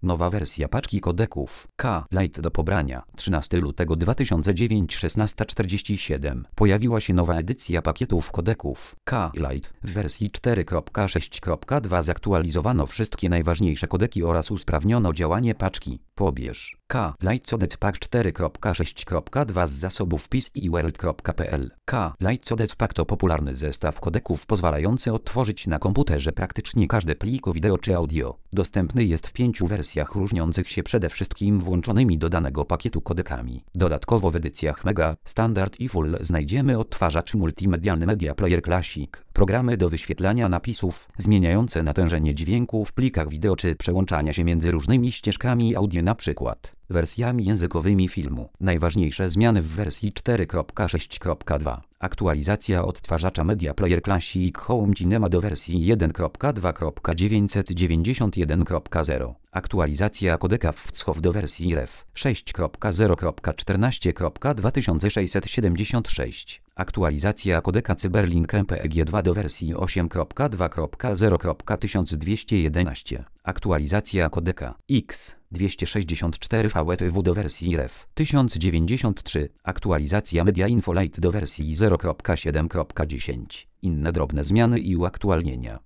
Nowa wersja paczki kodeków K-Lite do pobrania. 13 lutego 2009 16:47. Pojawiła się nowa edycja pakietów kodeków K-Lite w wersji 4.6.2. Zaktualizowano wszystkie najważniejsze kodeki oraz usprawniono działanie paczki. Pobierz K-Lite Codec Pack 4.6.2 z zasobów peace-i-world.pl. K-Lite Codec Pack to popularny zestaw kodeków pozwalający odtworzyć na komputerze praktycznie każde plik wideo czy audio. Dostępny jest w 5 wersjach różniących się przede wszystkim włączonymi do danego pakietu kodekami. Dodatkowo w edycjach Mega, Standard i Full znajdziemy odtwarzacz multimedialny Media Player Classic, programy do wyświetlania napisów, zmieniające natężenie dźwięku w plikach wideo czy przełączania się między różnymi ścieżkami audio, np. wersjami językowymi filmu. Najważniejsze zmiany w wersji 4.6.2. Aktualizacja odtwarzacza Media Player Classic Home Cinema do wersji 1.2.991.0. Aktualizacja kodeka WCHOW do wersji REV 6.0.14.2676. Aktualizacja kodeka Cyberlink MPEG-2 do wersji 8.2.0.1211. Aktualizacja kodeka X264VFW do wersji REV 1093. Aktualizacja Media Info Lite do wersji 0.7.10. Inne drobne zmiany i uaktualnienia.